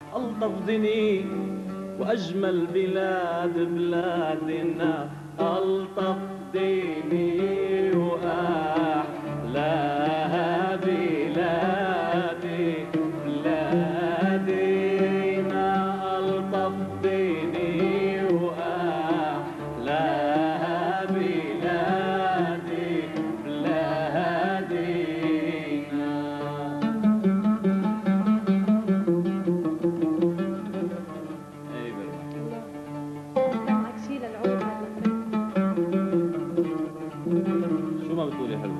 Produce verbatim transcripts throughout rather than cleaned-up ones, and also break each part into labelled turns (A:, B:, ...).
A: ألطف دني وأجمل بلاد بلادنا، ألطف دني وأحلاها بلادي بلادنا، ألطف دني وأحلاها بلادي بلادنا.
B: معك شي للعود
A: شو ما بتقولي حلو؟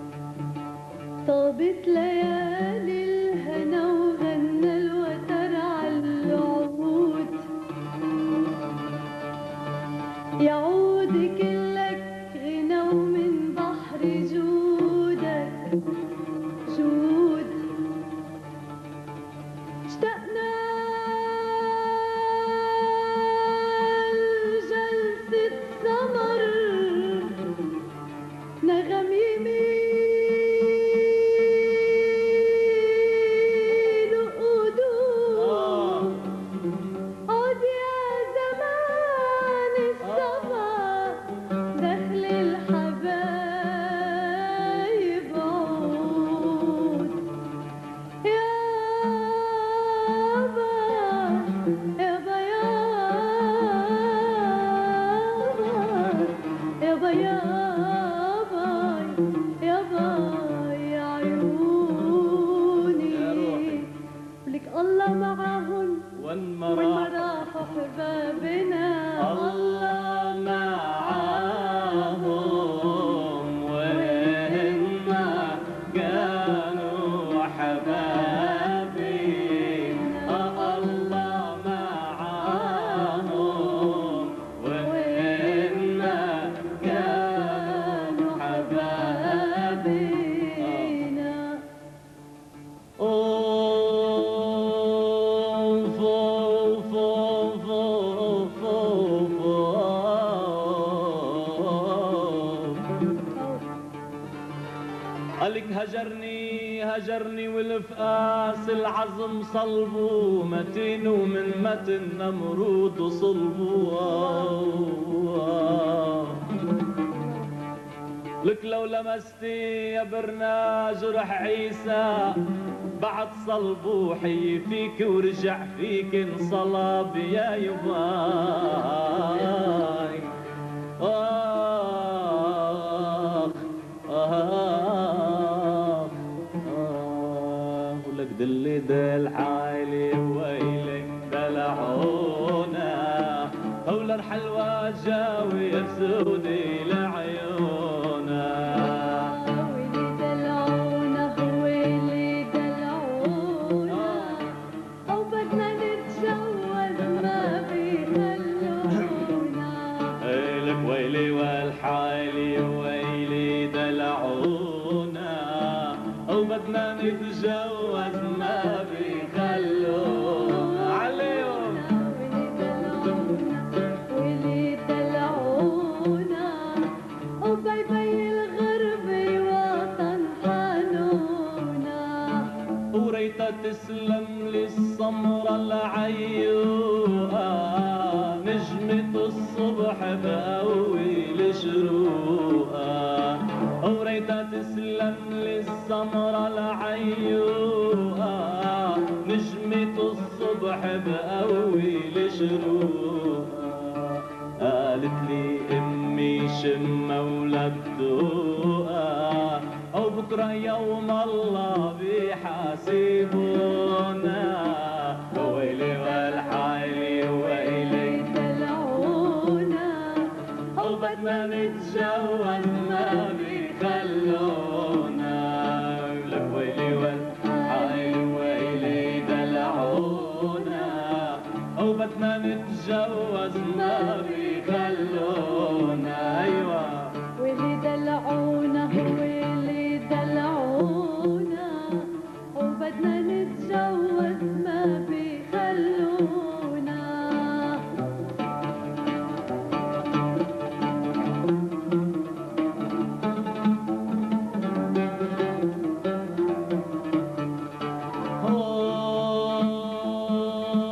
B: طابت ليالي الهنا وغنى الوتر عالعود، يعود كلك غنى ومن بحر جودك جود، اشتقنا لجلسة سمر نغم يمين وقدود، عود يا زمان الصبا دخل الحبايب عود، يابا يابا يابا يابا يابا يابا يا عيوني، ولك الله معاهن
A: وين ما
B: وين ما
A: راح
B: راحوا حبابنا،
A: الله معاهم وين ما كانوا حبابي، الله معاهم وين ما كانوا حبابي. أوف أوف أوف أوف أوف. قالك هجرني هجرني والفقاس العظم صلبه متين ومن متن نمرود صلبه، لك لو لمستي يا برنا جرح عيسى بعد صلبه حي فيك ورجع فيك انصلب يا يباي. آه آه آه ولك دلي دل عالي ويلك دلعونا، هولا الحلوى جاوي يفسودي لعيونا،
B: ويلي دلعونا ويلي دلعونا، أو بدنا نتجوز ما بيخلونا،
A: لك ويلي والحالي ويلي دلعونا، أو بدنا نتجوز ما بيخلونا عليهم.
B: ويلي دلعونا وباي باي الغربة وطن حنونا،
A: وريتها تسلم للسمرة العيوقة نجمة الصبح بأول شروقة، وريتها تسلم للسمرة العيوقة نجمة الصبح بأول شروقة، قالت لي امي شم ولد دوقة، او بكره يوم الله بيحاسبونا، ويلي والحالي ويلي
B: دلعونا
A: او بدنا نتجوز ما بيخلونا، لك ويلي والحالي ويلي دلعونا، او بدنا نتجوز ما بيخلونا. ايوه
B: ويلي دلعونا ويلي دلعونا، وبدنا نتجوز ما بيخلونا.
A: Oh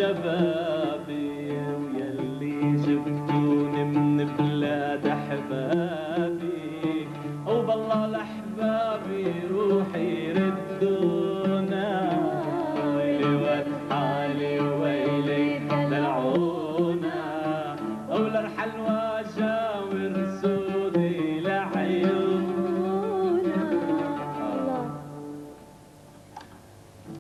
A: الجبل